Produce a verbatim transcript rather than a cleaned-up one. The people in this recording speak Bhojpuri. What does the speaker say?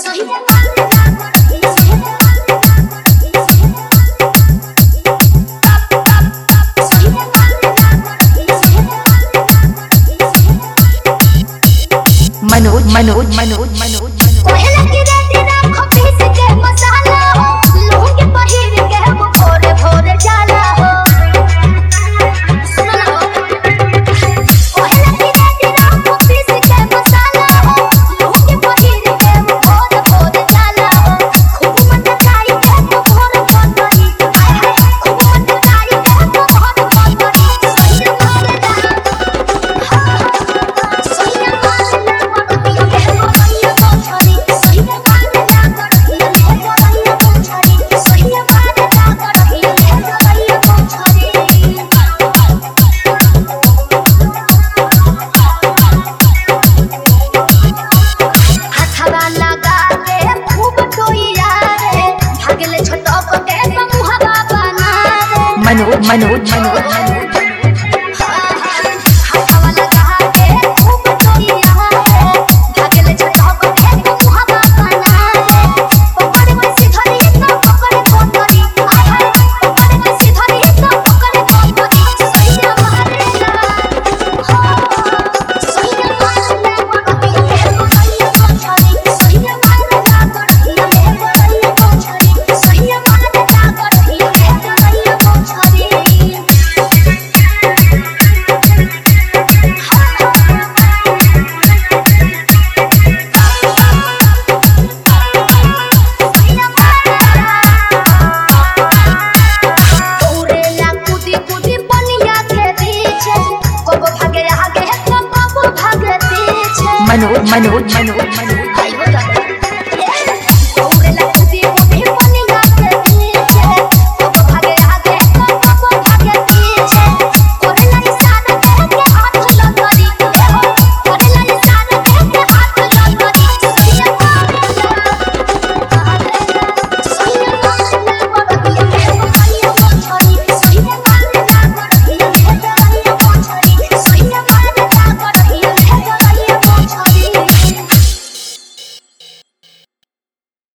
मनोज मनोज मनोज मनोज कोयला की रेती राखो पीस के मसाला हो, लूंगी पहिर के वो भोरे भोरे जाला हो। सुनो ना कोयला की रेती राखो पीस के मसाला हो, लूंगी पहिर के वो भोरे भोरे जाला हो। खूब मटकाई के वो भोरे भोरे हाय हाय, खूब मटकाई के वो भोरे भोरे सोइया मारला सोइया मारला मनोज मनोज मनोज